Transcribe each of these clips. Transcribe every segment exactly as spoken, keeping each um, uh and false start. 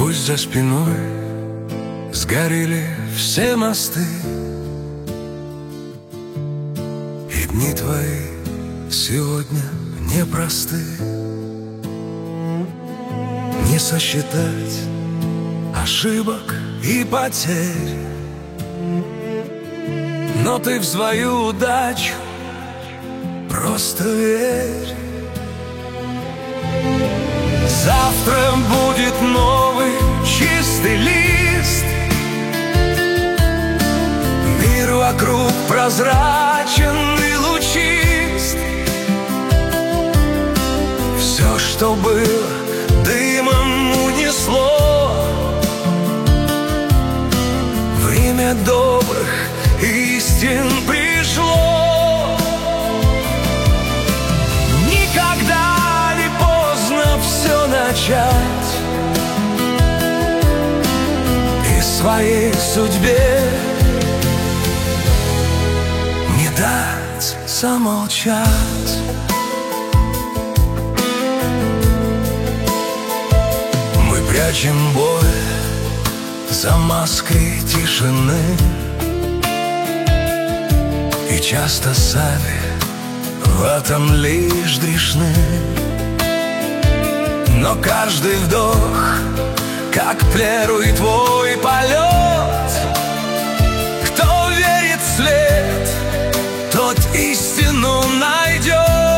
Пусть за спиной сгорели все мосты, и дни твои сегодня непросты. Не сосчитать ошибок и потерь, но ты в свою удачу просто верь. Завтра будет новый чистый лист, мир вокруг прозрачен и лучист. Все, что было, дымом унесло. Время добрых истин пришло. Никогда не поздно все начать и своей судьбе не дать замолчать. Мы прячем боль за маской тишины, и часто сами в этом лишь грешны. Но каждый вдох, как первый твой полет. Кто верит в свет, тот истину найдет.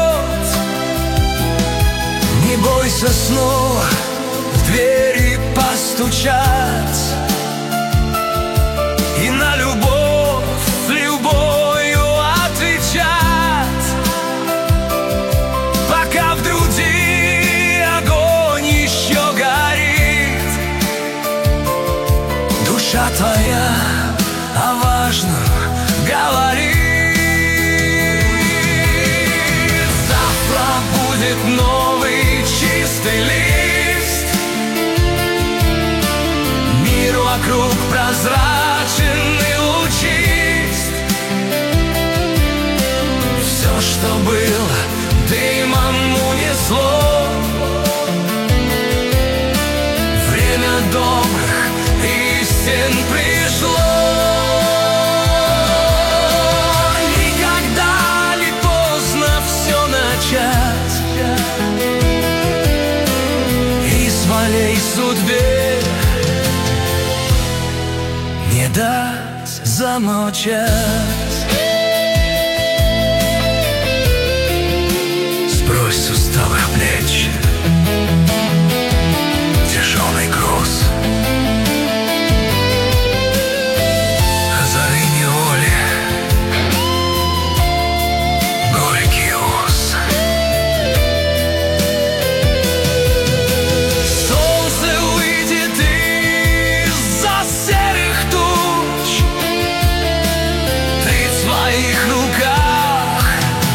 Не бойся снова в двери постучать, и на любовь любовью отвечать. Пока в груди огонь еще горит, душа твоя о важном говорит. Завтра будет новый чистый лист, мир вокруг прозрачен и лучист. Все, что было, дымом унесло. Время добрых истин пришло. Никогда не поздно все начать и своей судьбе не дать замолчать. Сбрось с усталых плеч тяжелый груз, озари неволи горький уз. Солнце выйдет из-за серых туч, ты в своих руках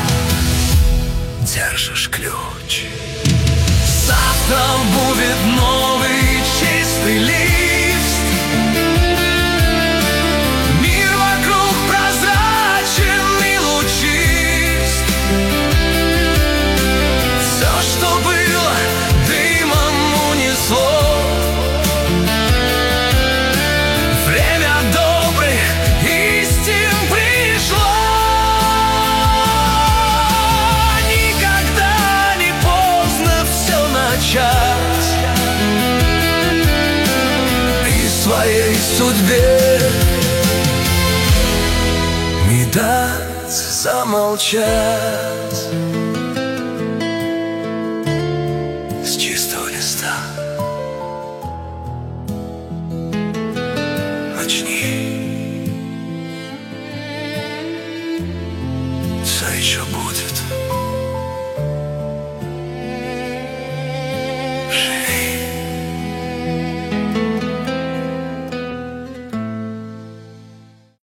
держишь ключ. Завтра будет новый чистый лист, мир вокруг прозрачен и лучист. Все, что было, дымом унесло. Время добрых истин пришло. Никогда не поздно все начать и своей судьбе не дать замолчать.